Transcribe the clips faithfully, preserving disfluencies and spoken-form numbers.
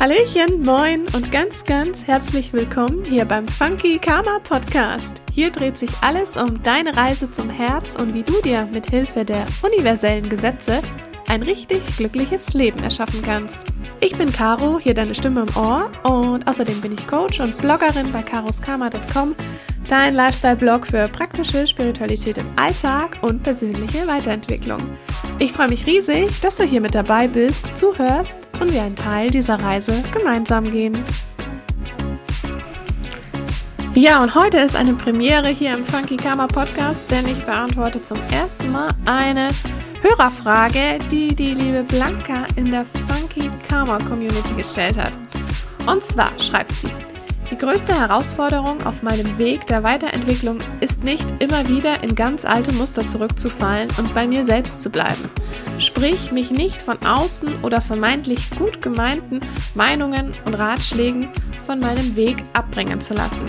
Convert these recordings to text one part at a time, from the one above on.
Hallöchen, moin und ganz, ganz herzlich willkommen hier beim Funky Karma Podcast. Hier dreht sich alles um deine Reise zum Herz und wie du dir mit Hilfe der universellen Gesetze ein richtig glückliches Leben erschaffen kannst. Ich bin Caro, hier deine Stimme im Ohr, und außerdem bin ich Coach und Bloggerin bei caroskarma punkt com, dein Lifestyle-Blog für praktische Spiritualität im Alltag und persönliche Weiterentwicklung. Ich freue mich riesig, dass du hier mit dabei bist, zuhörst und wir einen Teil dieser Reise gemeinsam gehen. Ja, und heute ist eine Premiere hier im Funky Karma Podcast, denn ich beantworte zum ersten Mal eine Hörerfrage, die die liebe Blanca in der Funky Karma Community gestellt hat. Und zwar schreibt sie: Die größte Herausforderung auf meinem Weg der Weiterentwicklung ist nicht, immer wieder in ganz alte Muster zurückzufallen und bei mir selbst zu bleiben. Sprich, mich nicht von außen oder vermeintlich gut gemeinten Meinungen und Ratschlägen von meinem Weg abbringen zu lassen.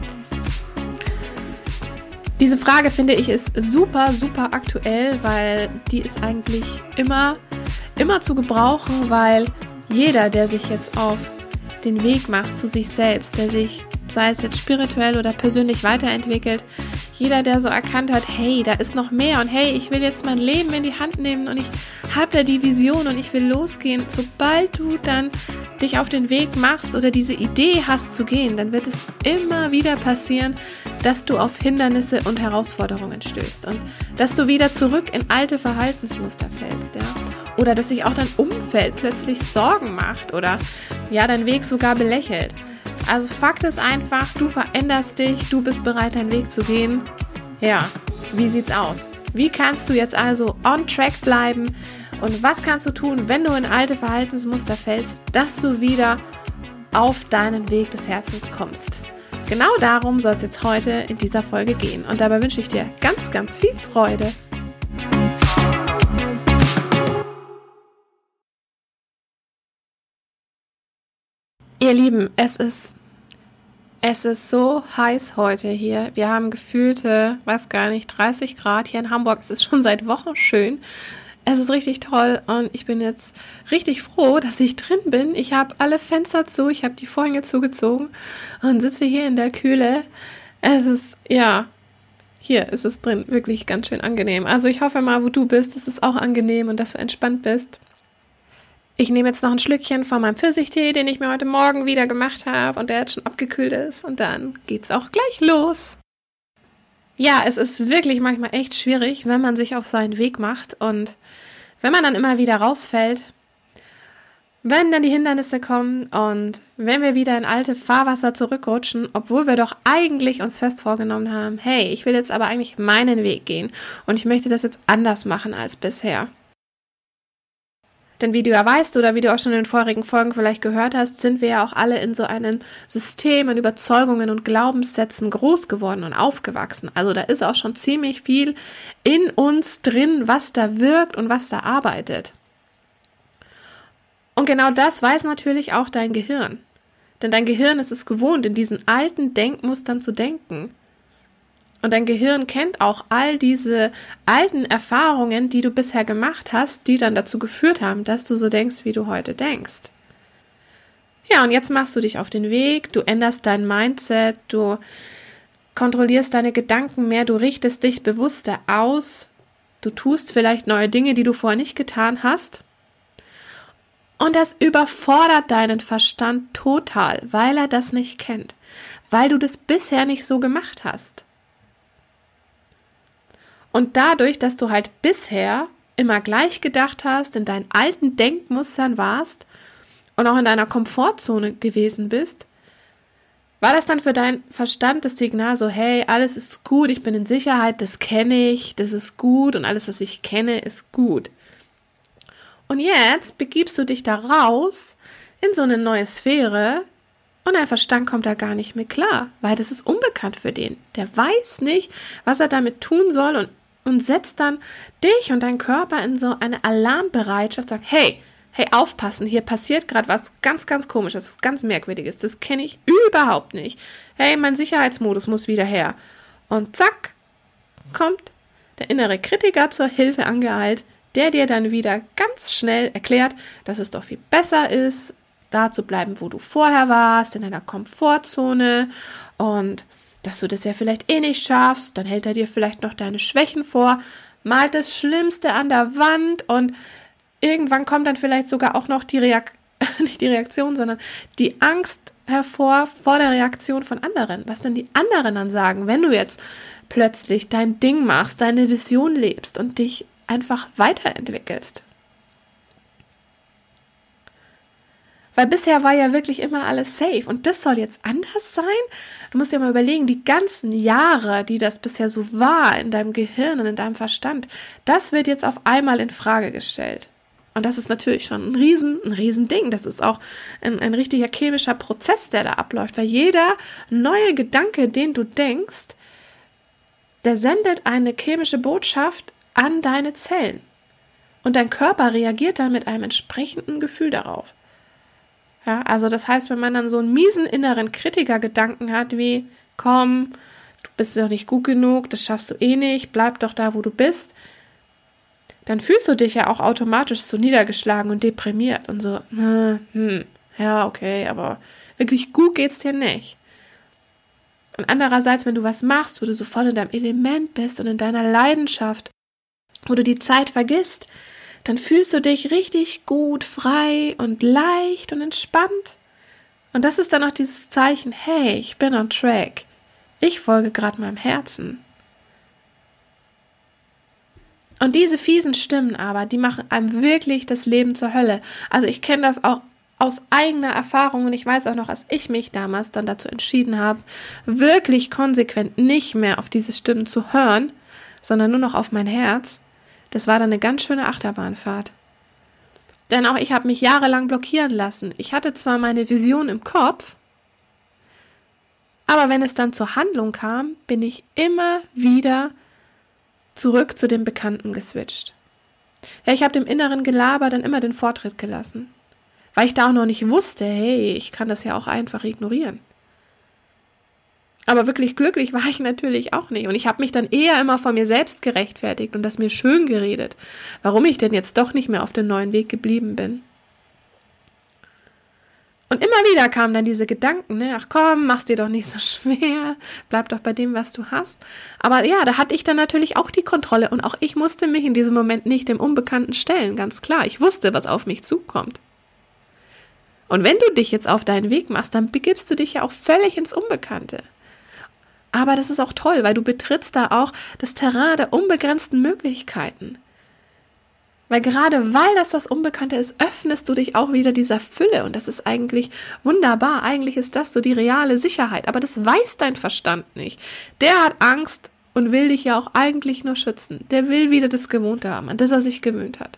Diese Frage, finde ich, ist super, super aktuell, weil die ist eigentlich immer, immer zu gebrauchen, weil jeder, der sich jetzt auf den Weg macht zu sich selbst, der sich, sei es jetzt spirituell oder persönlich weiterentwickelt, jeder, der so erkannt hat, hey, da ist noch mehr und hey, ich will jetzt mein Leben in die Hand nehmen und ich habe da die Vision und ich will losgehen. Sobald du dann dich auf den Weg machst oder diese Idee hast zu gehen, dann wird es immer wieder passieren, dass du auf Hindernisse und Herausforderungen stößt und dass du wieder zurück in alte Verhaltensmuster fällst, ja. Oder dass sich auch dein Umfeld plötzlich Sorgen macht oder ja, dein Weg sogar belächelt. Also Fakt ist einfach, du veränderst dich, du bist bereit, deinen Weg zu gehen. Ja, wie sieht's aus? Wie kannst du jetzt also on track bleiben? Und was kannst du tun, wenn du in alte Verhaltensmuster fällst, dass du wieder auf deinen Weg des Herzens kommst? Genau darum soll es jetzt heute in dieser Folge gehen. Und dabei wünsche ich dir ganz, ganz viel Freude. Ihr Lieben, es ist, es ist so heiß heute hier. Wir haben gefühlte, weiß gar nicht, dreißig Grad hier in Hamburg. Es ist schon seit Wochen schön. Es ist richtig toll und ich bin jetzt richtig froh, dass ich drin bin. Ich habe alle Fenster zu, ich habe die Vorhänge zugezogen und sitze hier in der Kühle. Es ist, ja, hier ist es drin wirklich ganz schön angenehm. Also ich hoffe mal, wo du bist, dass es auch angenehm und dass du entspannt bist. Ich nehme jetzt noch ein Schlückchen von meinem Pfirsichtee, den ich mir heute Morgen wieder gemacht habe und der jetzt schon abgekühlt ist. Und dann geht's auch gleich los. Ja, es ist wirklich manchmal echt schwierig, wenn man sich auf seinen Weg macht und wenn man dann immer wieder rausfällt, wenn dann die Hindernisse kommen und wenn wir wieder in alte Fahrwasser zurückrutschen, obwohl wir doch eigentlich uns fest vorgenommen haben, hey, ich will jetzt aber eigentlich meinen Weg gehen und ich möchte das jetzt anders machen als bisher. Denn wie du ja weißt oder wie du auch schon in den vorherigen Folgen vielleicht gehört hast, sind wir ja auch alle in so einem System an Überzeugungen und Glaubenssätzen groß geworden und aufgewachsen. Also da ist auch schon ziemlich viel in uns drin, was da wirkt und was da arbeitet. Und genau das weiß natürlich auch dein Gehirn. Denn dein Gehirn ist es gewohnt, in diesen alten Denkmustern zu denken. Und dein Gehirn kennt auch all diese alten Erfahrungen, die du bisher gemacht hast, die dann dazu geführt haben, dass du so denkst, wie du heute denkst. Ja, und jetzt machst du dich auf den Weg, du änderst dein Mindset, du kontrollierst deine Gedanken mehr, du richtest dich bewusster aus, du tust vielleicht neue Dinge, die du vorher nicht getan hast. Und das überfordert deinen Verstand total, weil er das nicht kennt, weil du das bisher nicht so gemacht hast. Und dadurch, dass du halt bisher immer gleich gedacht hast, in deinen alten Denkmustern warst und auch in deiner Komfortzone gewesen bist, war das dann für deinen Verstand das Signal so, hey, alles ist gut, ich bin in Sicherheit, das kenne ich, das ist gut und alles, was ich kenne, ist gut. Und jetzt begibst du dich da raus in so eine neue Sphäre und dein Verstand kommt da gar nicht mehr klar, weil das ist unbekannt für den. Der weiß nicht, was er damit tun soll und Und setzt dann dich und deinen Körper in so eine Alarmbereitschaft, sagt, hey, hey, aufpassen, hier passiert gerade was ganz, ganz Komisches, ganz Merkwürdiges, das kenne ich überhaupt nicht. Hey, mein Sicherheitsmodus muss wieder her. Und zack, kommt der innere Kritiker zur Hilfe angeeilt, der dir dann wieder ganz schnell erklärt, dass es doch viel besser ist, da zu bleiben, wo du vorher warst, in deiner Komfortzone und dass du das ja vielleicht eh nicht schaffst, dann hält er dir vielleicht noch deine Schwächen vor, malt das Schlimmste an der Wand und irgendwann kommt dann vielleicht sogar auch noch die Reaktion, nicht die Reaktion, sondern die Angst hervor vor der Reaktion von anderen. Was denn die anderen dann sagen, wenn du jetzt plötzlich dein Ding machst, deine Vision lebst und dich einfach weiterentwickelst. Weil bisher war ja wirklich immer alles safe und das soll jetzt anders sein? Du musst dir mal überlegen, die ganzen Jahre, die das bisher so war in deinem Gehirn und in deinem Verstand, das wird jetzt auf einmal in Frage gestellt. Und das ist natürlich schon ein riesen, ein riesen Ding. Das ist auch ein, ein richtiger chemischer Prozess, der da abläuft, weil jeder neue Gedanke, den du denkst, der sendet eine chemische Botschaft an deine Zellen. Und dein Körper reagiert dann mit einem entsprechenden Gefühl darauf. Ja, also das heißt, wenn man dann so einen miesen inneren Kritikergedanken hat, wie, komm, du bist doch nicht gut genug, das schaffst du eh nicht, bleib doch da, wo du bist, dann fühlst du dich ja auch automatisch so niedergeschlagen und deprimiert und so, hm, hm, ja, okay, aber wirklich gut geht's dir nicht. Und andererseits, wenn du was machst, wo du so voll in deinem Element bist und in deiner Leidenschaft, wo du die Zeit vergisst, dann fühlst du dich richtig gut, frei und leicht und entspannt. Und das ist dann auch dieses Zeichen, hey, ich bin on track. Ich folge gerade meinem Herzen. Und diese fiesen Stimmen aber, die machen einem wirklich das Leben zur Hölle. Also ich kenne das auch aus eigener Erfahrung und ich weiß auch noch, als ich mich damals dann dazu entschieden habe, wirklich konsequent nicht mehr auf diese Stimmen zu hören, sondern nur noch auf mein Herz. Das war dann eine ganz schöne Achterbahnfahrt. Denn auch ich habe mich jahrelang blockieren lassen. Ich hatte zwar meine Vision im Kopf, aber wenn es dann zur Handlung kam, bin ich immer wieder zurück zu dem Bekannten geswitcht. Ja, ich habe dem inneren Gelaber dann immer den Vortritt gelassen, weil ich da auch noch nicht wusste, hey, ich kann das ja auch einfach ignorieren. Aber wirklich glücklich war ich natürlich auch nicht. Und ich habe mich dann eher immer von mir selbst gerechtfertigt und das mir schön geredet, warum ich denn jetzt doch nicht mehr auf dem neuen Weg geblieben bin. Und immer wieder kamen dann diese Gedanken, ne? Ach komm, mach's dir doch nicht so schwer, bleib doch bei dem, was du hast. Aber ja, da hatte ich dann natürlich auch die Kontrolle und auch ich musste mich in diesem Moment nicht dem Unbekannten stellen, ganz klar. Ich wusste, was auf mich zukommt. Und wenn du dich jetzt auf deinen Weg machst, dann begibst du dich ja auch völlig ins Unbekannte. Aber das ist auch toll, weil du betrittst da auch das Terrain der unbegrenzten Möglichkeiten. Weil gerade weil das das Unbekannte ist, öffnest du dich auch wieder dieser Fülle. Und das ist eigentlich wunderbar. Eigentlich ist das so die reale Sicherheit. Aber das weiß dein Verstand nicht. Der hat Angst und will dich ja auch eigentlich nur schützen. Der will wieder das Gewohnte haben, an das er sich gewöhnt hat.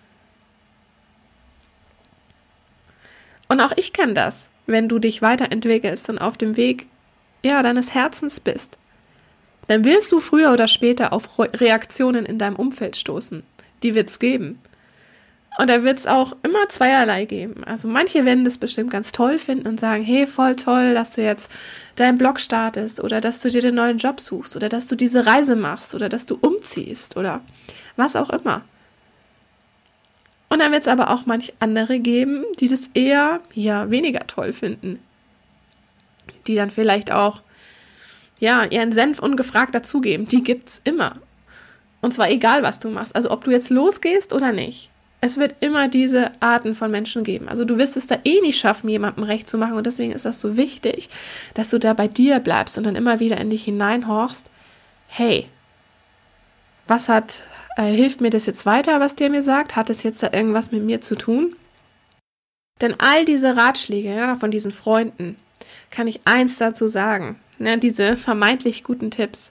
Und auch ich kenne das, wenn du dich weiterentwickelst und auf dem Weg ja, deines Herzens bist, dann wirst du früher oder später auf Reaktionen in deinem Umfeld stoßen. Die wird es geben. Und da wird es auch immer zweierlei geben. Also manche werden das bestimmt ganz toll finden und sagen, hey, voll toll, dass du jetzt deinen Blog startest oder dass du dir den neuen Job suchst oder dass du diese Reise machst oder dass du umziehst oder was auch immer. Und dann wird es aber auch manch andere geben, die das eher ja, weniger toll finden. Die dann vielleicht auch ja, ihren Senf ungefragt dazugeben. Die gibt's immer. Und zwar egal, was du machst. Also ob du jetzt losgehst oder nicht. Es wird immer diese Arten von Menschen geben. Also du wirst es da eh nicht schaffen, jemandem recht zu machen. Und deswegen ist das so wichtig, dass du da bei dir bleibst und dann immer wieder in dich hineinhorchst. Hey, was hat, äh, hilft mir das jetzt weiter, was der mir sagt? Hat es jetzt da irgendwas mit mir zu tun? Denn all diese Ratschläge ja, von diesen Freunden, kann ich eins dazu sagen, ne, diese vermeintlich guten Tipps.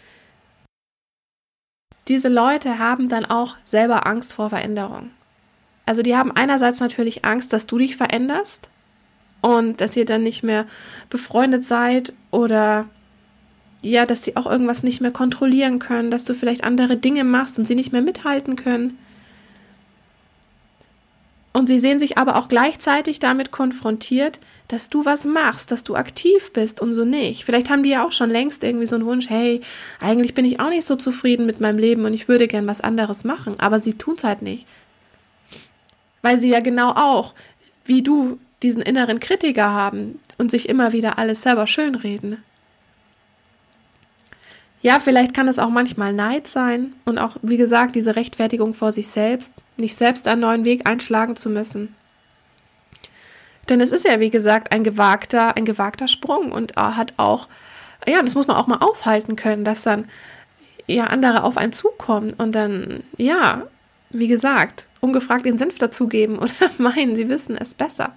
Diese Leute haben dann auch selber Angst vor Veränderung. Also die haben einerseits natürlich Angst, dass du dich veränderst und dass ihr dann nicht mehr befreundet seid oder ja, dass sie auch irgendwas nicht mehr kontrollieren können, dass du vielleicht andere Dinge machst und sie nicht mehr mithalten können. Und sie sehen sich aber auch gleichzeitig damit konfrontiert, dass du was machst, dass du aktiv bist und so nicht. Vielleicht haben die ja auch schon längst irgendwie so einen Wunsch, hey, eigentlich bin ich auch nicht so zufrieden mit meinem Leben und ich würde gern was anderes machen, aber sie tun es halt nicht. Weil sie ja genau auch, wie du, diesen inneren Kritiker haben und sich immer wieder alles selber schönreden. Ja, vielleicht kann es auch manchmal Neid sein und auch, wie gesagt, diese Rechtfertigung vor sich selbst, nicht selbst einen neuen Weg einschlagen zu müssen. Denn es ist ja, wie gesagt, ein gewagter, ein gewagter Sprung und hat auch, ja, das muss man auch mal aushalten können, dass dann ja andere auf einen zukommen und dann, ja, wie gesagt, ungefragt den Senf dazugeben oder meinen, sie wissen es besser.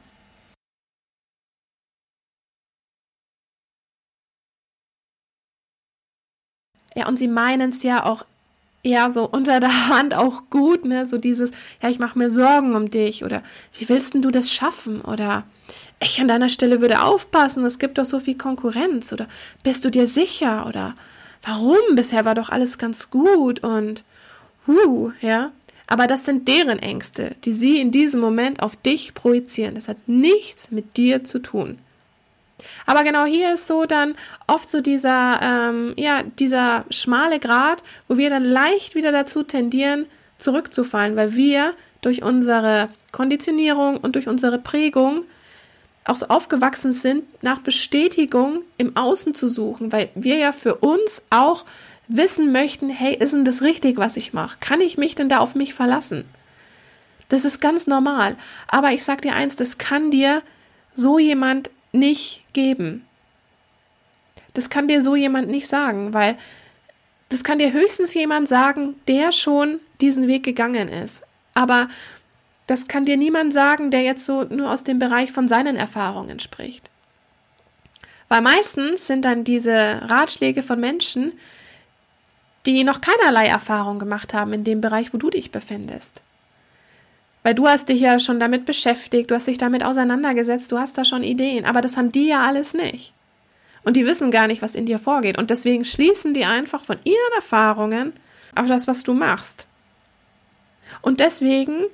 Ja, und sie meinen es ja auch eher so unter der Hand auch gut, ne, so dieses, ja, ich mache mir Sorgen um dich oder wie willst denn du das schaffen oder ich an deiner Stelle würde aufpassen, es gibt doch so viel Konkurrenz oder bist du dir sicher oder warum, bisher war doch alles ganz gut und huh, ja, aber das sind deren Ängste, die sie in diesem Moment auf dich projizieren, das hat nichts mit dir zu tun. Aber genau hier ist so dann oft so dieser, ähm, ja, dieser schmale Grat, wo wir dann leicht wieder dazu tendieren, zurückzufallen, weil wir durch unsere Konditionierung und durch unsere Prägung auch so aufgewachsen sind, nach Bestätigung im Außen zu suchen, weil wir ja für uns auch wissen möchten, hey, ist denn das richtig, was ich mache? Kann ich mich denn da auf mich verlassen? Das ist ganz normal. Aber ich sag dir eins, das kann dir so jemand nicht geben. Das kann dir so jemand nicht sagen, weil das kann dir höchstens jemand sagen, der schon diesen Weg gegangen ist. Aber das kann dir niemand sagen, der jetzt so nur aus dem Bereich von seinen Erfahrungen spricht. Weil meistens sind dann diese Ratschläge von Menschen, die noch keinerlei Erfahrung gemacht haben in dem Bereich, wo du dich befindest. Weil du hast dich ja schon damit beschäftigt, du hast dich damit auseinandergesetzt, du hast da schon Ideen, aber das haben die ja alles nicht. Und die wissen gar nicht, was in dir vorgeht. Und deswegen schließen die einfach von ihren Erfahrungen auf das, was du machst. Und deswegen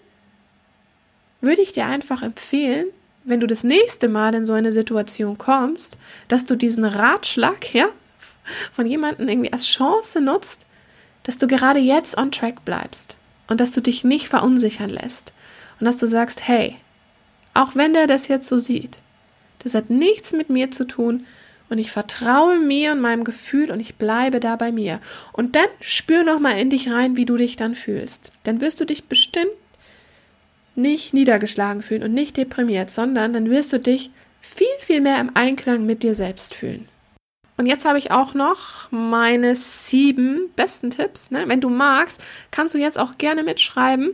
würde ich dir einfach empfehlen, wenn du das nächste Mal in so eine Situation kommst, dass du diesen Ratschlag, ja, von jemandem irgendwie als Chance nutzt, dass du gerade jetzt on track bleibst und dass du dich nicht verunsichern lässt. Und dass du sagst, hey, auch wenn der das jetzt so sieht, das hat nichts mit mir zu tun und ich vertraue mir und meinem Gefühl und ich bleibe da bei mir. Und dann spür nochmal in dich rein, wie du dich dann fühlst. Dann wirst du dich bestimmt nicht niedergeschlagen fühlen und nicht deprimiert, sondern dann wirst du dich viel, viel mehr im Einklang mit dir selbst fühlen. Und jetzt habe ich auch noch meine sieben besten Tipps. Ne? Wenn du magst, kannst du jetzt auch gerne mitschreiben,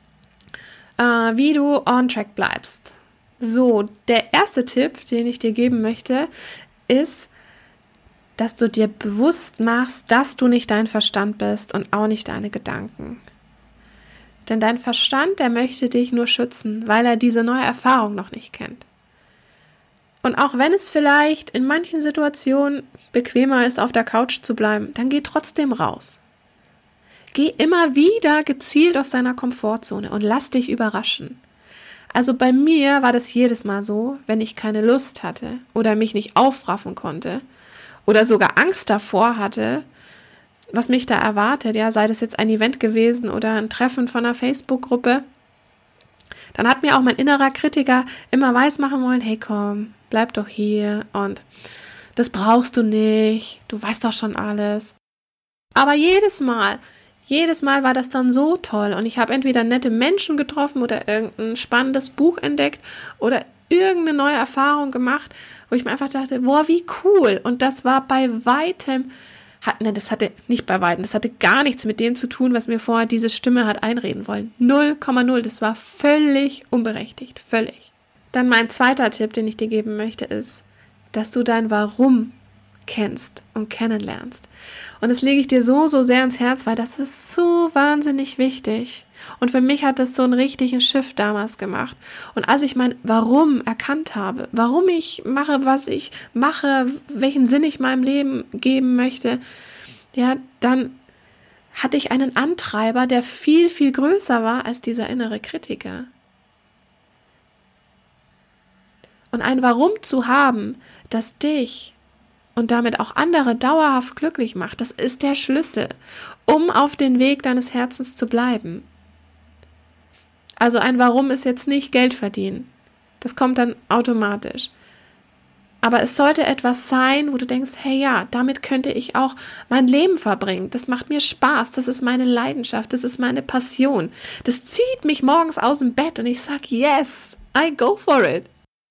Uh, wie du on track bleibst. So, der erste Tipp, den ich dir geben möchte, ist, dass du dir bewusst machst, dass du nicht dein Verstand bist und auch nicht deine Gedanken. Denn dein Verstand, der möchte dich nur schützen, weil er diese neue Erfahrung noch nicht kennt. Und auch wenn es vielleicht in manchen Situationen bequemer ist, auf der Couch zu bleiben, dann geh trotzdem raus. Geh immer wieder gezielt aus deiner Komfortzone und lass dich überraschen. Also bei mir war das jedes Mal so, wenn ich keine Lust hatte oder mich nicht aufraffen konnte oder sogar Angst davor hatte, was mich da erwartet, ja, sei das jetzt ein Event gewesen oder ein Treffen von einer Facebook-Gruppe, dann hat mir auch mein innerer Kritiker immer weismachen wollen, hey komm, bleib doch hier und das brauchst du nicht, du weißt doch schon alles. Aber jedes Mal, Jedes Mal war das dann so toll und ich habe entweder nette Menschen getroffen oder irgendein spannendes Buch entdeckt oder irgendeine neue Erfahrung gemacht, wo ich mir einfach dachte, boah, wie cool. Und das war bei weitem, hat, ne, das hatte nicht bei weitem, das hatte gar nichts mit dem zu tun, was mir vorher diese Stimme hat einreden wollen. null Komma null, das war völlig unberechtigt, völlig. Dann mein zweiter Tipp, den ich dir geben möchte, ist, dass du dein Warum kennst und kennenlernst. Und das lege ich dir so, so sehr ins Herz, weil das ist so wahnsinnig wichtig. Und für mich hat das so einen richtigen Shift damals gemacht. Und als ich mein Warum erkannt habe, warum ich mache, was ich mache, welchen Sinn ich meinem Leben geben möchte, ja, dann hatte ich einen Antreiber, der viel, viel größer war als dieser innere Kritiker. Und ein Warum zu haben, das dich und damit auch andere dauerhaft glücklich macht, das ist der Schlüssel, um auf den Weg deines Herzens zu bleiben. Also ein Warum ist jetzt nicht Geld verdienen. Das kommt dann automatisch. Aber es sollte etwas sein, wo du denkst, hey ja, damit könnte ich auch mein Leben verbringen. Das macht mir Spaß, das ist meine Leidenschaft, das ist meine Passion. Das zieht mich morgens aus dem Bett und ich sage, yes, I go for it.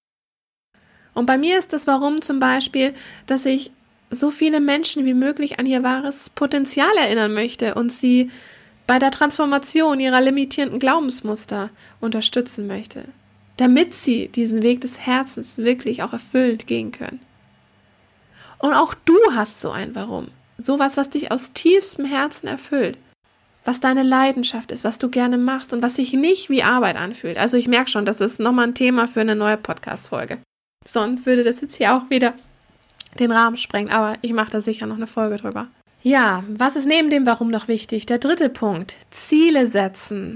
Und bei mir ist das Warum zum Beispiel, dass ich so viele Menschen wie möglich an ihr wahres Potenzial erinnern möchte und sie bei der Transformation ihrer limitierenden Glaubensmuster unterstützen möchte, damit sie diesen Weg des Herzens wirklich auch erfüllend gehen können. Und auch du hast so ein Warum. Sowas, was dich aus tiefstem Herzen erfüllt. Was deine Leidenschaft ist, was du gerne machst und was sich nicht wie Arbeit anfühlt. Also ich merke schon, das ist nochmal ein Thema für eine neue Podcast-Folge. Sonst würde das jetzt hier auch wieder den Rahmen sprengen, aber ich mache da sicher noch eine Folge drüber. Ja, was ist neben dem Warum noch wichtig? Der dritte Punkt, Ziele setzen.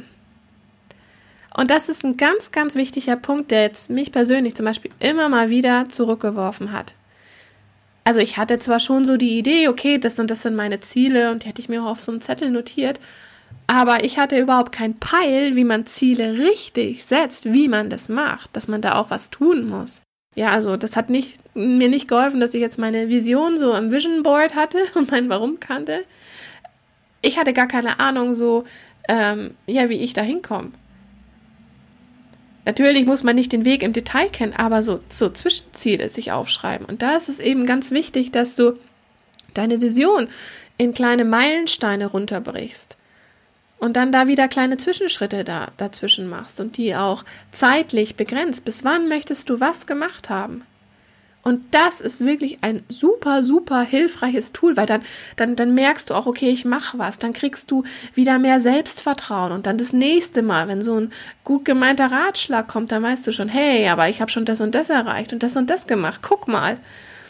Und das ist ein ganz, ganz wichtiger Punkt, der jetzt mich persönlich zum Beispiel immer mal wieder zurückgeworfen hat. Also ich hatte zwar schon so die Idee, okay, das und das sind meine Ziele und die hätte ich mir auch auf so einem Zettel notiert, aber ich hatte überhaupt keinen Peil, wie man Ziele richtig setzt, wie man das macht, dass man da auch was tun muss. Ja, also das hat nicht, mir nicht geholfen, dass ich jetzt meine Vision so am Vision Board hatte und mein Warum kannte. Ich hatte gar keine Ahnung so, ähm, ja, wie ich da hinkomme. Natürlich muss man nicht den Weg im Detail kennen, aber so, so Zwischenziele sich aufschreiben. Und da ist es eben ganz wichtig, dass du deine Vision in kleine Meilensteine runterbrichst. Und dann da wieder kleine Zwischenschritte da, dazwischen machst und die auch zeitlich begrenzt. Bis wann möchtest du was gemacht haben? Und das ist wirklich ein super, super hilfreiches Tool, weil dann, dann, dann merkst du auch, okay, ich mache was. Dann kriegst du wieder mehr Selbstvertrauen. Und dann das nächste Mal, wenn so ein gut gemeinter Ratschlag kommt, dann weißt du schon, hey, aber ich habe schon das und das erreicht und das und das gemacht. Guck mal.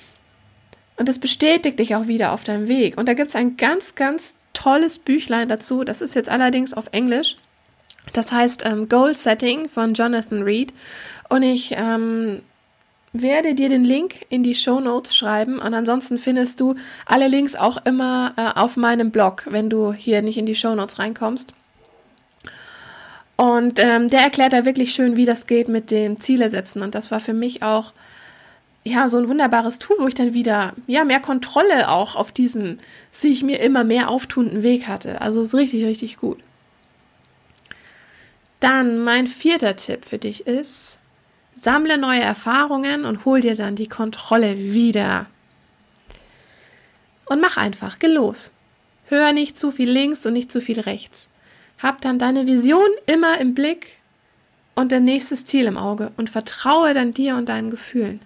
Und das bestätigt dich auch wieder auf deinem Weg. Und da gibt es ein ganz, ganz tolles Büchlein dazu, das ist jetzt allerdings auf Englisch, das heißt ähm, Goal Setting von Jonathan Reed und ich ähm, werde dir den Link in die Shownotes schreiben und ansonsten findest du alle Links auch immer äh, auf meinem Blog, wenn du hier nicht in die Shownotes reinkommst. Und ähm, der erklärt da wirklich schön, wie das geht mit dem Ziele setzen und das war für mich auch ja, so ein wunderbares Tool, wo ich dann wieder, ja, mehr Kontrolle auch auf diesen sich mir immer mehr auftuenden Weg hatte. Also ist richtig, richtig gut. Dann mein vierter Tipp für dich ist, sammle neue Erfahrungen und hol dir dann die Kontrolle wieder. Und mach einfach, geh los. Hör nicht zu viel links und nicht zu viel rechts. Hab dann deine Vision immer im Blick und dein nächstes Ziel im Auge und vertraue dann dir und deinen Gefühlen.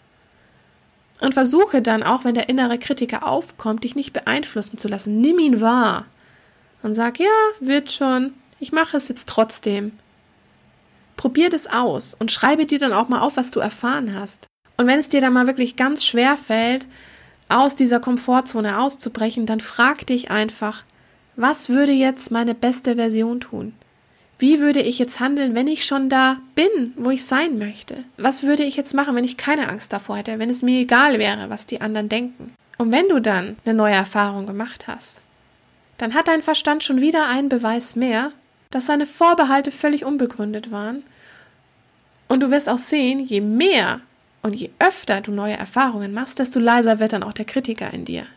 Und versuche dann auch, wenn der innere Kritiker aufkommt, dich nicht beeinflussen zu lassen. Nimm ihn wahr und sag, ja, wird schon, ich mache es jetzt trotzdem. Probier das aus und schreibe dir dann auch mal auf, was du erfahren hast. Und wenn es dir dann mal wirklich ganz schwer fällt, aus dieser Komfortzone auszubrechen, dann frag dich einfach, was würde jetzt meine beste Version tun? Wie würde ich jetzt handeln, wenn ich schon da bin, wo ich sein möchte? Was würde ich jetzt machen, wenn ich keine Angst davor hätte, wenn es mir egal wäre, was die anderen denken? Und wenn du dann eine neue Erfahrung gemacht hast, dann hat dein Verstand schon wieder einen Beweis mehr, dass seine Vorbehalte völlig unbegründet waren. Und du wirst auch sehen, je mehr und je öfter du neue Erfahrungen machst, desto leiser wird dann auch der Kritiker in dir.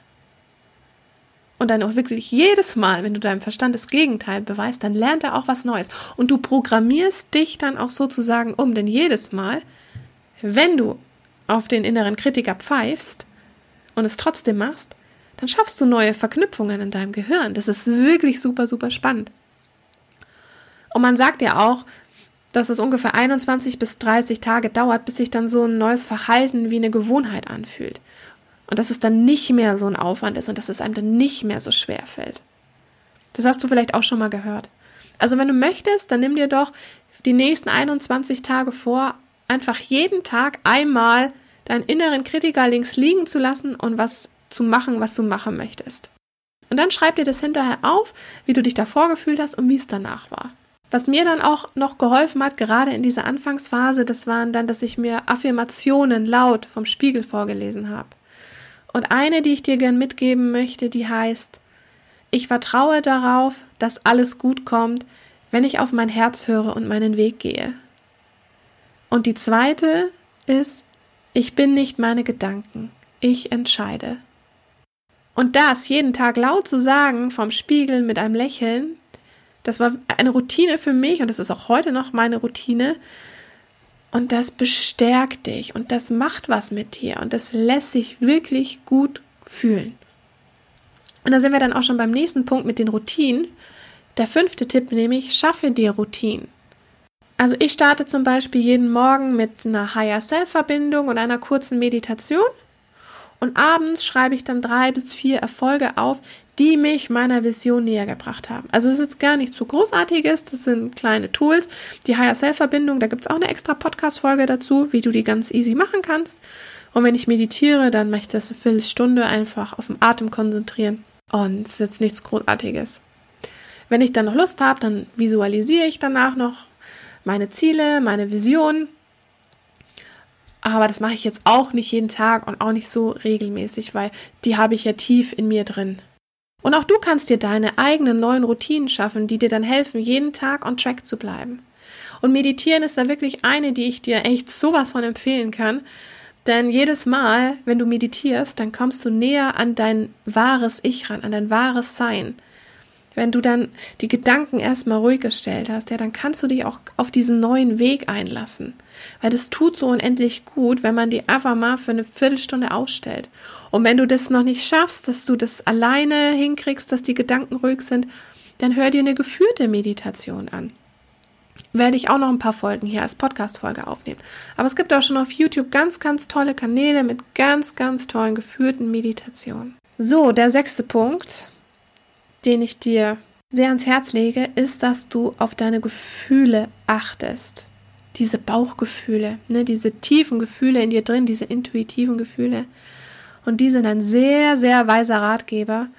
Und dann auch wirklich jedes Mal, wenn du deinem Verstand das Gegenteil beweist, dann lernt er auch was Neues. Und du programmierst dich dann auch sozusagen um. Denn jedes Mal, wenn du auf den inneren Kritiker pfeifst und es trotzdem machst, dann schaffst du neue Verknüpfungen in deinem Gehirn. Das ist wirklich super, super spannend. Und man sagt ja auch, dass es ungefähr einundzwanzig bis dreißig Tage dauert, bis sich dann so ein neues Verhalten wie eine Gewohnheit anfühlt. Und dass es dann nicht mehr so ein Aufwand ist und dass es einem dann nicht mehr so schwer fällt. Das hast du vielleicht auch schon mal gehört. Also wenn du möchtest, dann nimm dir doch die nächsten einundzwanzig Tage vor, einfach jeden Tag einmal deinen inneren Kritiker links liegen zu lassen und was zu machen, was du machen möchtest. Und dann schreib dir das hinterher auf, wie du dich davor gefühlt hast und wie es danach war. Was mir dann auch noch geholfen hat, gerade in dieser Anfangsphase, das waren dann, dass ich mir Affirmationen laut vom Spiegel vorgelesen habe. Und eine, die ich dir gern mitgeben möchte, die heißt, ich vertraue darauf, dass alles gut kommt, wenn ich auf mein Herz höre und meinen Weg gehe. Und die zweite ist, ich bin nicht meine Gedanken, ich entscheide. Und das jeden Tag laut zu sagen, vom Spiegel mit einem Lächeln, das war eine Routine für mich und das ist auch heute noch meine Routine. Und das bestärkt dich und das macht was mit dir und das lässt sich wirklich gut fühlen. Und da sind wir dann auch schon beim nächsten Punkt mit den Routinen. Der fünfte Tipp nämlich, schaffe dir Routinen. Also ich starte zum Beispiel jeden Morgen mit einer Higher-Self-Verbindung und einer kurzen Meditation und abends schreibe ich dann drei bis vier Erfolge auf, die mich meiner Vision näher gebracht haben. Also es ist jetzt gar nicht so Großartiges, das sind kleine Tools. Die Higher-Self-Verbindung, da gibt es auch eine extra Podcast-Folge dazu, wie du die ganz easy machen kannst. Und wenn ich meditiere, dann möchte ich das eine Viertelstunde einfach auf den Atem konzentrieren und es ist jetzt nichts Großartiges. Wenn ich dann noch Lust habe, dann visualisiere ich danach noch meine Ziele, meine Vision. Aber das mache ich jetzt auch nicht jeden Tag und auch nicht so regelmäßig, weil die habe ich ja tief in mir drin. Und auch du kannst dir deine eigenen neuen Routinen schaffen, die dir dann helfen, jeden Tag on track zu bleiben. Und meditieren ist da wirklich eine, die ich dir echt sowas von empfehlen kann. Denn jedes Mal, wenn du meditierst, dann kommst du näher an dein wahres Ich ran, an dein wahres Sein. Wenn du dann die Gedanken erstmal ruhig gestellt hast, ja, dann kannst du dich auch auf diesen neuen Weg einlassen. Weil das tut so unendlich gut, wenn man die einfach mal für eine Viertelstunde ausstellt. Und wenn du das noch nicht schaffst, dass du das alleine hinkriegst, dass die Gedanken ruhig sind, dann hör dir eine geführte Meditation an. Werde ich auch noch ein paar Folgen hier als Podcast-Folge aufnehmen. Aber es gibt auch schon auf YouTube ganz, ganz tolle Kanäle mit ganz, ganz tollen geführten Meditationen. So, der sechste Punkt, den ich dir sehr ans Herz lege, ist, dass du auf deine Gefühle achtest. Diese Bauchgefühle, ne, diese tiefen Gefühle in dir drin, diese intuitiven Gefühle. Und die sind ein sehr, sehr weiser Ratgeber.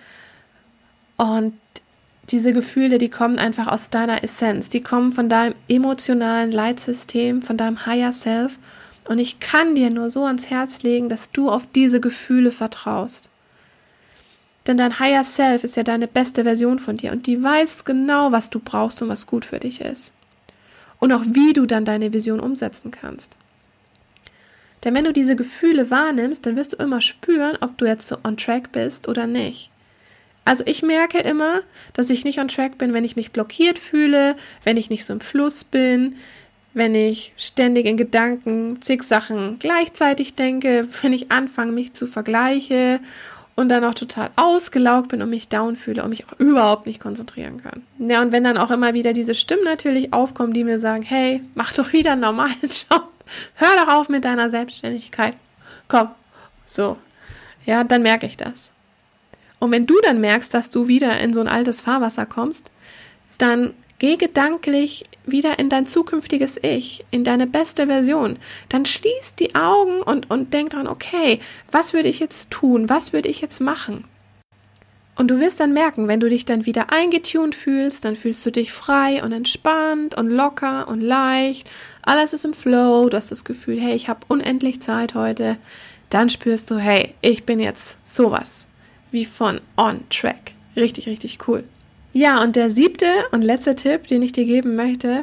Und diese Gefühle, die kommen einfach aus deiner Essenz. Die kommen von deinem emotionalen Leitsystem, von deinem Higher Self. Und ich kann dir nur so ans Herz legen, dass du auf diese Gefühle vertraust. Denn dein Higher Self ist ja deine beste Version von dir und die weiß genau, was du brauchst und was gut für dich ist. Und auch wie du dann deine Vision umsetzen kannst. Denn wenn du diese Gefühle wahrnimmst, dann wirst du immer spüren, ob du jetzt so on track bist oder nicht. Also ich merke immer, dass ich nicht on track bin, wenn ich mich blockiert fühle, wenn ich nicht so im Fluss bin, wenn ich ständig in Gedanken zig Sachen gleichzeitig denke, wenn ich anfange, mich zu vergleichen und dann auch total ausgelaugt bin und mich down fühle und mich auch überhaupt nicht konzentrieren kann. Ja, und wenn dann auch immer wieder diese Stimmen natürlich aufkommen, die mir sagen, hey, mach doch wieder einen normalen Job, hör doch auf mit deiner Selbstständigkeit, komm, so, ja, dann merke ich das. Und wenn du dann merkst, dass du wieder in so ein altes Fahrwasser kommst, dann geh gedanklich wieder in dein zukünftiges Ich, in deine beste Version. Dann schließ die Augen und, und denk dran, okay, was würde ich jetzt tun? Was würde ich jetzt machen? Und du wirst dann merken, wenn du dich dann wieder eingetunt fühlst, dann fühlst du dich frei und entspannt und locker und leicht. Alles ist im Flow, du hast das Gefühl, hey, ich habe unendlich Zeit heute. Dann spürst du, hey, ich bin jetzt sowas wie von on track. Richtig, richtig cool. Ja, und der siebte und letzte Tipp, den ich dir geben möchte,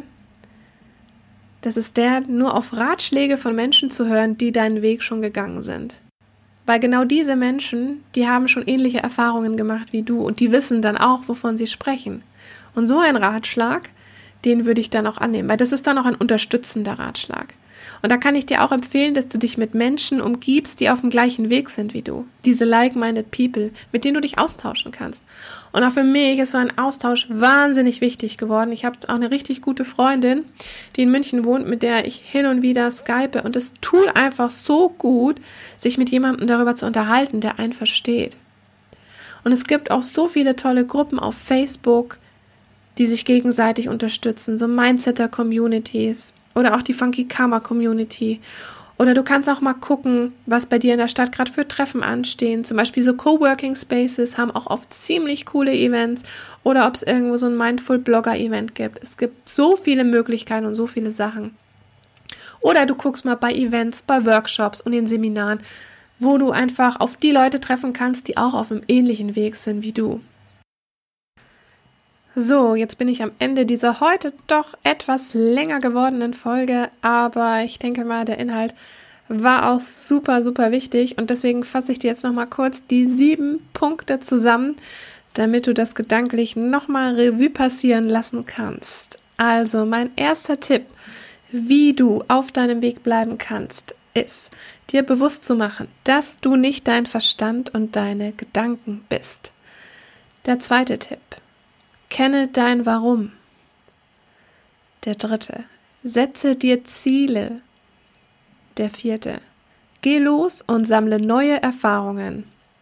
das ist der, nur auf Ratschläge von Menschen zu hören, die deinen Weg schon gegangen sind. Weil genau diese Menschen, die haben schon ähnliche Erfahrungen gemacht wie du und die wissen dann auch, wovon sie sprechen. Und so ein Ratschlag, den würde ich dann auch annehmen, weil das ist dann auch ein unterstützender Ratschlag. Und da kann ich dir auch empfehlen, dass du dich mit Menschen umgibst, die auf dem gleichen Weg sind wie du. Diese like-minded people, mit denen du dich austauschen kannst. Und auch für mich ist so ein Austausch wahnsinnig wichtig geworden. Ich habe auch eine richtig gute Freundin, die in München wohnt, mit der ich hin und wieder skype. Und es tut einfach so gut, sich mit jemandem darüber zu unterhalten, der einen versteht. Und es gibt auch so viele tolle Gruppen auf Facebook, die sich gegenseitig unterstützen, so Mindsetter-Communities. Oder auch die Funky Karma Community. Oder du kannst auch mal gucken, was bei dir in der Stadt gerade für Treffen anstehen. Zum Beispiel so Coworking Spaces haben auch oft ziemlich coole Events. Oder ob es irgendwo so ein Mindful Blogger Event gibt. Es gibt so viele Möglichkeiten und so viele Sachen. Oder du guckst mal bei Events, bei Workshops und in Seminaren, wo du einfach auf die Leute treffen kannst, die auch auf einem ähnlichen Weg sind wie du. So, jetzt bin ich am Ende dieser heute doch etwas länger gewordenen Folge, aber ich denke mal, der Inhalt war auch super, super wichtig und deswegen fasse ich dir jetzt nochmal kurz die sieben Punkte zusammen, damit du das gedanklich nochmal Revue passieren lassen kannst. Also mein erster Tipp, wie du auf deinem Weg bleiben kannst, ist, dir bewusst zu machen, dass du nicht dein Verstand und deine Gedanken bist. Der zweite Tipp, kenne dein Warum. Der dritte, setze dir Ziele. Der vierte, geh los und sammle neue Erfahrungen.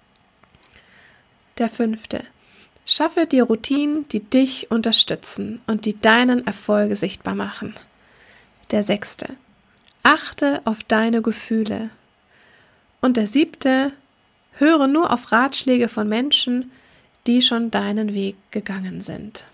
Der fünfte, schaffe dir Routinen, die dich unterstützen und die deinen Erfolge sichtbar machen. Der sechste, achte auf deine Gefühle. Und der siebte, höre nur auf Ratschläge von Menschen, die schon deinen Weg gegangen sind.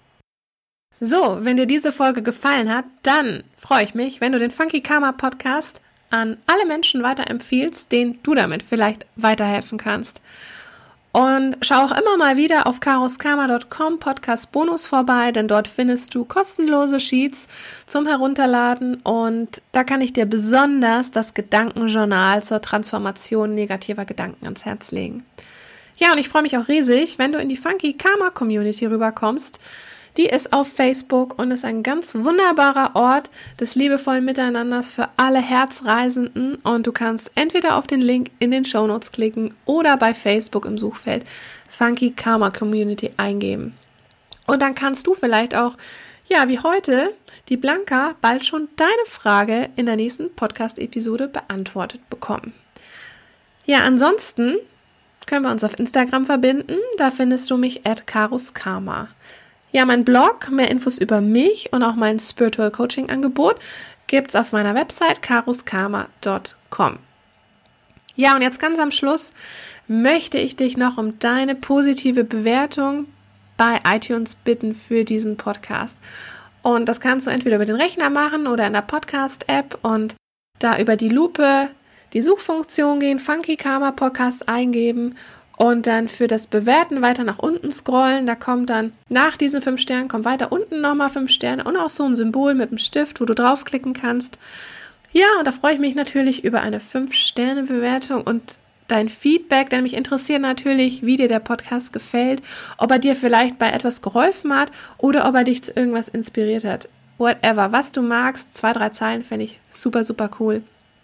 So, wenn dir diese Folge gefallen hat, dann freue ich mich, wenn du den Funky Karma Podcast an alle Menschen weiterempfiehlst, denen du damit vielleicht weiterhelfen kannst. Und schau auch immer mal wieder auf karoskarma punkt com Podcast Bonus vorbei, denn dort findest du kostenlose Sheets zum Herunterladen und da kann ich dir besonders das Gedankenjournal zur Transformation negativer Gedanken ans Herz legen. Ja, und ich freue mich auch riesig, wenn du in die Funky Karma Community rüberkommst. Die ist auf Facebook und ist ein ganz wunderbarer Ort des liebevollen Miteinanders für alle Herzreisenden. Und du kannst entweder auf den Link in den Shownotes klicken oder bei Facebook im Suchfeld Funky Karma Community eingeben. Und dann kannst du vielleicht auch, ja, wie heute, die Blanca bald schon deine Frage in der nächsten Podcast-Episode beantwortet bekommen. Ja, ansonsten können wir uns auf Instagram verbinden. Da findest du mich at karoskarma. Ja, mein Blog, mehr Infos über mich und auch mein Spiritual Coaching Angebot gibt's auf meiner Website karoskarma punkt com. Ja, und jetzt ganz am Schluss möchte ich dich noch um deine positive Bewertung bei iTunes bitten für diesen Podcast. Und das kannst du entweder über den Rechner machen oder in der Podcast-App und da über die Lupe die Suchfunktion gehen, Funky Karma Podcast eingeben und dann für das Bewerten weiter nach unten scrollen. Da kommt dann nach diesen fünf Sternen, kommt weiter unten nochmal fünf Sterne und auch so ein Symbol mit einem Stift, wo du draufklicken kannst. Ja, und da freue ich mich natürlich über eine fünf Sterne Bewertung und dein Feedback, denn mich interessiert natürlich, wie dir der Podcast gefällt, ob er dir vielleicht bei etwas geholfen hat oder ob er dich zu irgendwas inspiriert hat. Whatever, was du magst, zwei, drei Zeilen fände ich super, super cool.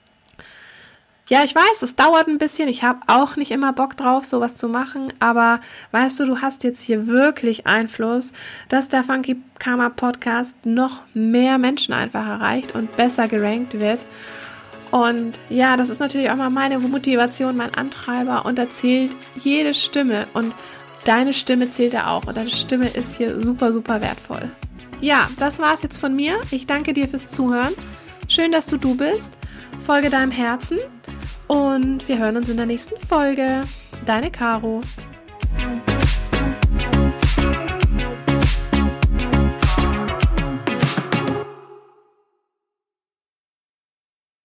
Ja, ich weiß, es dauert ein bisschen. Ich habe auch nicht immer Bock drauf, sowas zu machen. Aber weißt du, du hast jetzt hier wirklich Einfluss, dass der Funky Karma Podcast noch mehr Menschen einfach erreicht und besser gerankt wird. Und ja, das ist natürlich auch mal meine Motivation, mein Antreiber. Und da zählt jede Stimme. Und deine Stimme zählt ja auch. Und deine Stimme ist hier super, super wertvoll. Ja, das war's jetzt von mir. Ich danke dir fürs Zuhören. Schön, dass du du bist. Folge deinem Herzen und wir hören uns in der nächsten Folge. Deine Caro.